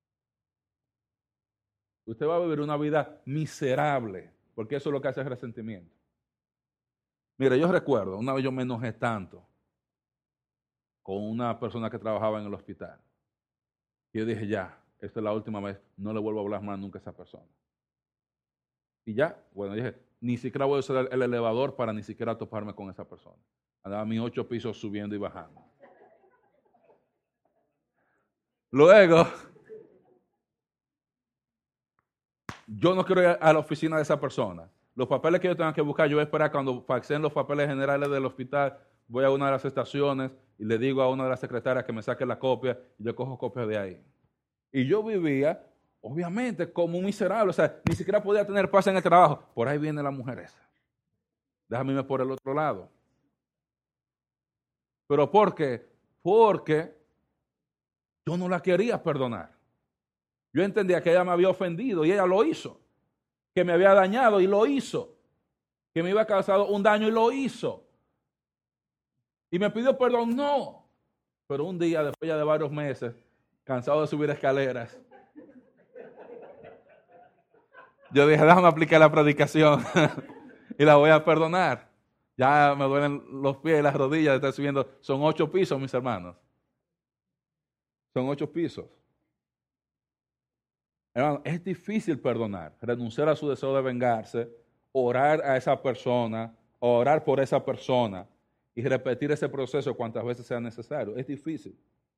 Usted va a vivir una vida miserable, porque eso es lo que hace el resentimiento. Mire, yo recuerdo, una vez yo me enojé tanto con una persona que trabajaba en el hospital. Y yo dije, ya, esta es la última vez, no le vuelvo a hablar más nunca a esa persona. Y ya, bueno, dije, ni siquiera voy a usar el elevador para ni siquiera toparme con esa persona. Andaba mis 8 pisos subiendo y bajando. Luego, yo no quiero ir a la oficina de esa persona. Los papeles que yo tenga que buscar, yo voy a esperar cuando faxeen los papeles generales del hospital, voy a una de las estaciones y le digo a una de las secretarias que me saque la copia y yo cojo copia de ahí. Y yo vivía, obviamente, como un miserable, o sea, ni siquiera podía tener paz en el trabajo. Por ahí viene la mujer esa. Déjame irme por el otro lado. ¿Pero por qué? Porque yo no la quería perdonar. Yo entendía que ella me había ofendido y ella lo hizo. Que me había dañado y lo hizo. Que me iba a causar un daño y lo hizo. Y me pidió perdón, no. Pero un día, después ya de varios meses, cansado de subir escaleras, yo dije, déjame aplicar la predicación y la voy a perdonar. Ya me duelen los pies y las rodillas de estar subiendo. Son 8 pisos, mis hermanos. Son 8 pisos. Hermano, es difícil perdonar, renunciar a su deseo de vengarse, orar a esa persona, orar por esa persona y repetir ese proceso cuantas veces sea necesario. Es difícil.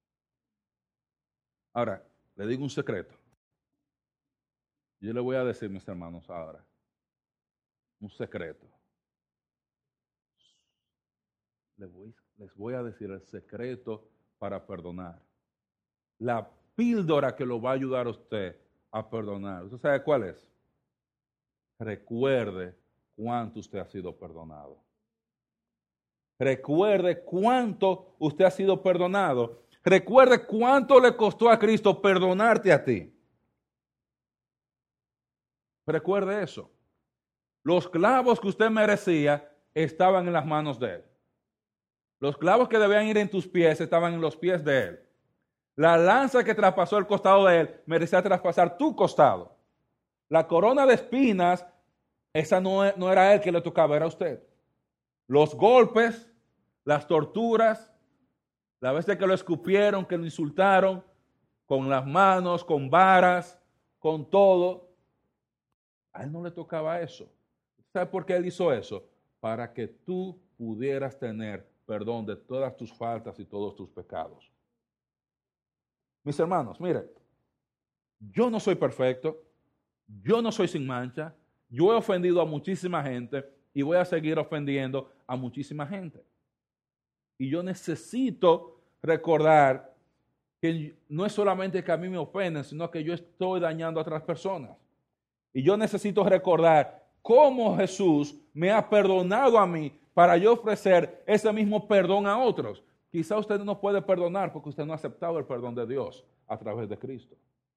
Ahora, le digo un secreto. Yo le voy a decir, mis hermanos, ahora, un secreto. Les voy a decir el secreto para perdonar. La píldora que lo va a ayudar a usted a perdonar. ¿Usted sabe cuál es? Recuerde cuánto usted ha sido perdonado. Recuerde cuánto usted ha sido perdonado. Recuerde cuánto le costó a Cristo perdonarte a ti. Recuerde eso. Los clavos que usted merecía estaban en las manos de Él. Los clavos que debían ir en tus pies estaban en los pies de Él. La lanza que traspasó el costado de Él merecía traspasar tu costado. La corona de espinas, esa no era a Él que le tocaba, era a usted. Los golpes, las torturas, la vez de que lo escupieron, que lo insultaron, con las manos, con varas, con todo, a Él no le tocaba eso. ¿Sabe por qué Él hizo eso? Para que tú pudieras tener perdón de todas tus faltas y todos tus pecados. Mis hermanos, mire, yo no soy perfecto, yo no soy sin mancha, yo he ofendido a muchísima gente y voy a seguir ofendiendo a muchísima gente. Y yo necesito recordar que no es solamente que a mí me ofenden, sino que yo estoy dañando a otras personas. Y yo necesito recordar cómo Jesús me ha perdonado a mí para yo ofrecer ese mismo perdón a otros. Quizá usted no puede perdonar porque usted no ha aceptado el perdón de Dios a través de Cristo.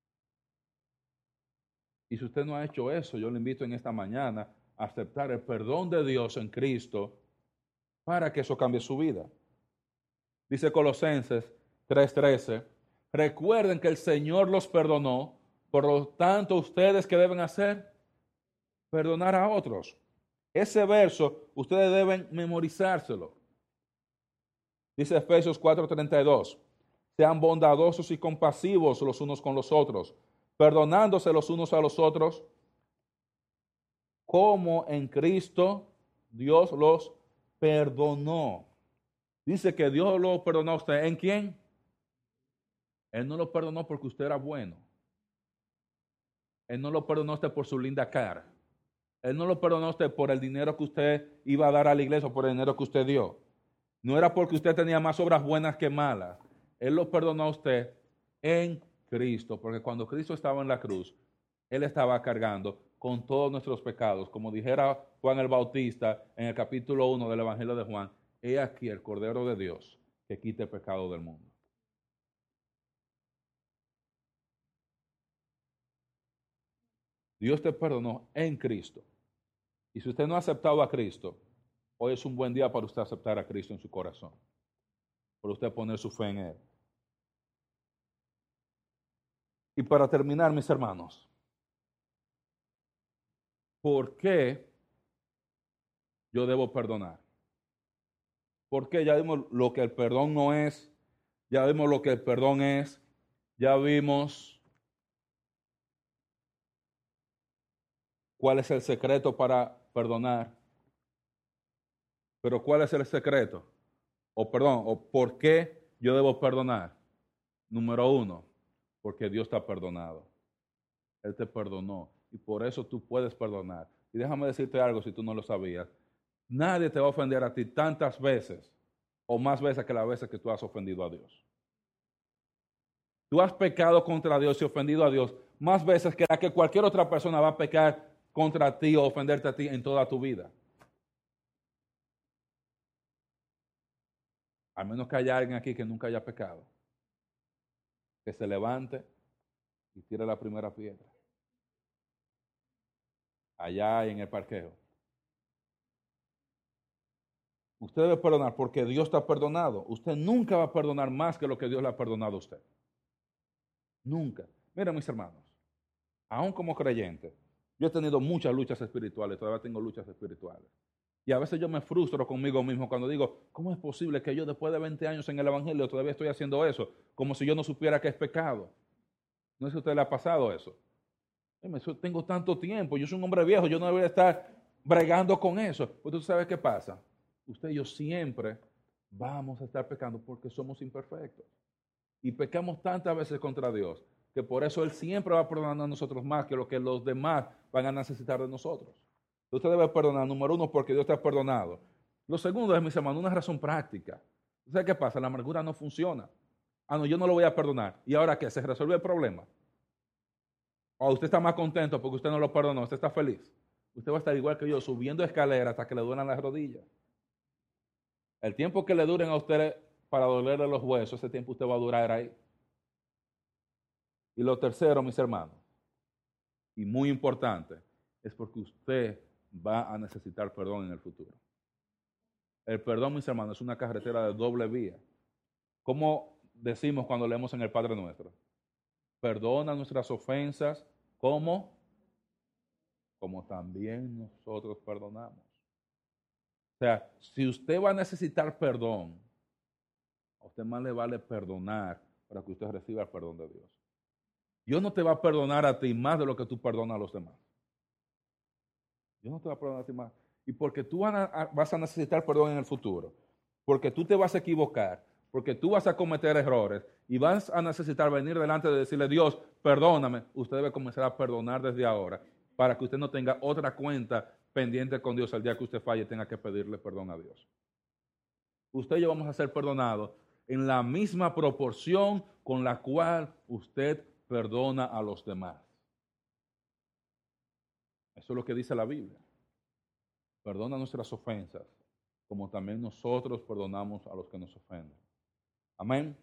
Y si usted no ha hecho eso, yo le invito en esta mañana a aceptar el perdón de Dios en Cristo para que eso cambie su vida. Dice Colosenses 3:13, recuerden que el Señor los perdonó, por lo tanto ustedes ¿qué deben hacer? Perdonar a otros. Ese verso ustedes deben memorizárselo. Dice Efesios 4:32, sean bondadosos y compasivos los unos con los otros, perdonándose los unos a los otros, como en Cristo Dios los perdonó. Dice que Dios lo perdonó a usted. ¿En quién? Él no lo perdonó porque usted era bueno. Él no lo perdonó a usted por su linda cara. Él no lo perdonó a usted por el dinero que usted iba a dar a la iglesia o por el dinero que usted dio. No era porque usted tenía más obras buenas que malas. Él lo perdonó a usted en Cristo, porque cuando Cristo estaba en la cruz, Él estaba cargando con todos nuestros pecados. Como dijera Juan el Bautista en el capítulo 1 del Evangelio de Juan, he aquí el Cordero de Dios que quita el pecado del mundo. Dios te perdonó en Cristo. Y si usted no ha aceptado a Cristo, hoy es un buen día para usted aceptar a Cristo en su corazón. Para usted poner su fe en Él. Y para terminar, mis hermanos, ¿por qué yo debo perdonar? Porque ya vimos lo que el perdón no es, ya vimos lo que el perdón es, ya vimos cuál es el secreto para perdonar. Pero ¿cuál es el secreto? O por qué yo debo perdonar. Número uno, porque Dios te ha perdonado. Él te perdonó y por eso tú puedes perdonar. Y déjame decirte algo si tú no lo sabías. Nadie te va a ofender a ti tantas veces o más veces que las veces que tú has ofendido a Dios. Tú has pecado contra Dios y ofendido a Dios más veces que la que cualquier otra persona va a pecar contra ti o ofenderte a ti en toda tu vida. Al menos que haya alguien aquí que nunca haya pecado. Que se levante y tire la primera piedra. Allá en el parqueo. Usted debe perdonar porque Dios te ha perdonado. Usted nunca va a perdonar más que lo que Dios le ha perdonado a usted. Nunca. Miren, mis hermanos, aún como creyente, yo he tenido muchas luchas espirituales, todavía tengo luchas espirituales. Y a veces yo me frustro conmigo mismo cuando digo, ¿cómo es posible que yo después de 20 años en el Evangelio todavía estoy haciendo eso? Como si yo no supiera que es pecado. No sé si a usted le ha pasado eso. Tengo tanto tiempo, yo soy un hombre viejo, yo no debería estar bregando con eso. Pues tú sabes qué pasa. Usted y yo siempre vamos a estar pecando porque somos imperfectos. Y pecamos tantas veces contra Dios que por eso Él siempre va perdonando a nosotros más que lo que los demás van a necesitar de nosotros. Usted debe perdonar, número uno, porque Dios te ha perdonado. Lo segundo es, mis hermanos, una razón práctica. ¿Sabe qué pasa? La amargura no funciona. Ah, no, yo no lo voy a perdonar. ¿Y ahora qué? ¿Se resuelve el problema? O usted está más contento porque usted no lo perdonó, usted está feliz. Usted va a estar igual que yo, subiendo escaleras hasta que le duelan las rodillas. El tiempo que le duren a usted para dolerle los huesos, ese tiempo usted va a durar ahí. Y lo tercero, mis hermanos, y muy importante, es porque usted va a necesitar perdón en el futuro. El perdón, mis hermanos, es una carretera de doble vía. ¿Cómo decimos cuando leemos en el Padre Nuestro? Perdona nuestras ofensas, ¿cómo? Como también nosotros perdonamos. O sea, si usted va a necesitar perdón, a usted más le vale perdonar para que usted reciba el perdón de Dios. Dios no te va a perdonar a ti más de lo que tú perdonas a los demás. Dios no te va a perdonar a ti más. Y porque tú vas a necesitar perdón en el futuro, porque tú te vas a equivocar, porque tú vas a cometer errores y vas a necesitar venir delante de decirle, Dios, perdóname. Usted debe comenzar a perdonar desde ahora para que usted no tenga otra cuenta pendiente con Dios el día que usted falle y tenga que pedirle perdón a Dios. Usted y yo vamos a ser perdonados en la misma proporción con la cual usted perdona a los demás. Eso es lo que dice la Biblia. Perdona nuestras ofensas, como también nosotros perdonamos a los que nos ofenden. Amén.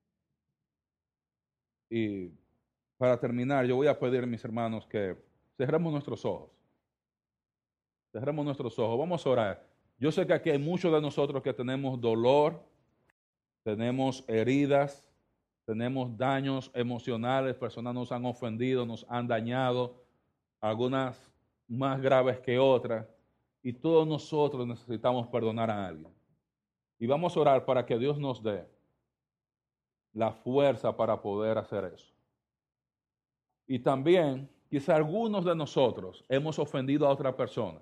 Y para terminar, yo voy a pedir, mis hermanos, que cerremos nuestros ojos. Cerremos nuestros ojos. Vamos a orar. Yo sé que aquí hay muchos de nosotros que tenemos dolor, tenemos heridas, tenemos daños emocionales, personas nos han ofendido, nos han dañado, algunas más graves que otras, y todos nosotros necesitamos perdonar a alguien. Y vamos a orar para que Dios nos dé la fuerza para poder hacer eso. Y también, quizá algunos de nosotros hemos ofendido a otra persona.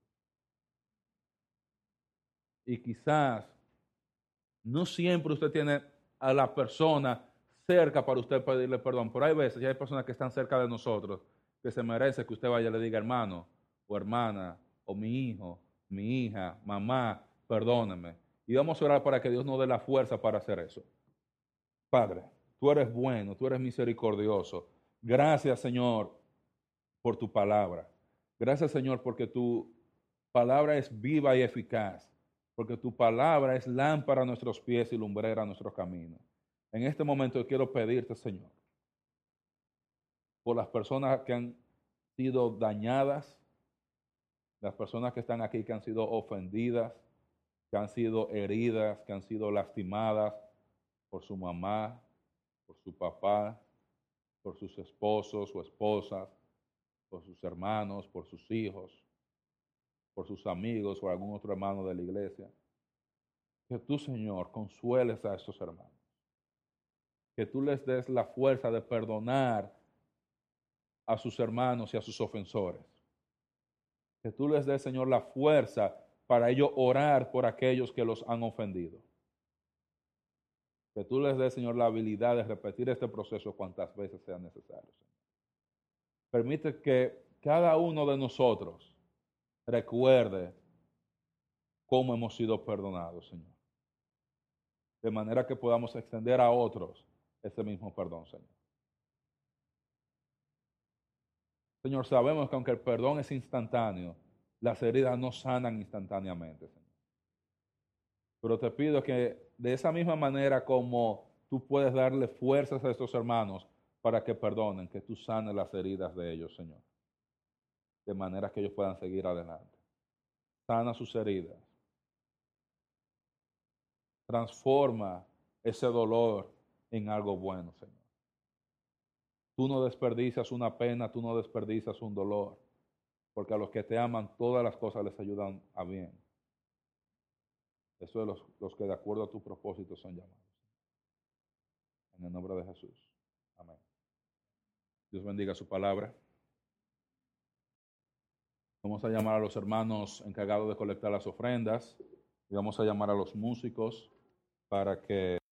Y quizás no siempre usted tiene a la persona cerca para usted pedirle perdón. Pero hay veces, y hay personas que están cerca de nosotros, que se merece que usted vaya y le diga, hermano o hermana, o mi hijo, mi hija, mamá, perdóneme. Y vamos a orar para que Dios nos dé la fuerza para hacer eso. Padre, tú eres bueno, tú eres misericordioso. Gracias, Señor, por tu palabra. Gracias, Señor, porque tu palabra es viva y eficaz. Porque tu palabra es lámpara a nuestros pies y lumbrera a nuestros caminos. En este momento yo quiero pedirte, Señor, por las personas que han sido dañadas, las personas que están aquí que han sido ofendidas, que han sido heridas, que han sido lastimadas por su mamá, por su papá, por sus esposos o esposas, por sus hermanos, por sus hijos, por sus amigos o algún otro hermano de la iglesia. Que tú, Señor, consueles a estos hermanos. Que tú les des la fuerza de perdonar a sus hermanos y a sus ofensores. Que tú les des, Señor, la fuerza para ellos orar por aquellos que los han ofendido. Que tú les des, Señor, la habilidad de repetir este proceso cuantas veces sea necesario, Señor. Permite que cada uno de nosotros recuerde cómo hemos sido perdonados, Señor. De manera que podamos extender a otros ese mismo perdón, Señor. Señor, sabemos que aunque el perdón es instantáneo, las heridas no sanan instantáneamente, Señor. Pero te pido que de esa misma manera como tú puedes darle fuerzas a estos hermanos para que perdonen, que tú sanes las heridas de ellos, Señor. De manera que ellos puedan seguir adelante. Sana sus heridas. Transforma ese dolor en algo bueno, Señor. Tú no desperdicias una pena, tú no desperdicias un dolor, porque a los que te aman todas las cosas les ayudan a bien. Eso es los que de acuerdo a tu propósito son llamados. En el nombre de Jesús. Amén. Dios bendiga su palabra. Vamos a llamar a los hermanos encargados de colectar las ofrendas y vamos a llamar a los músicos para que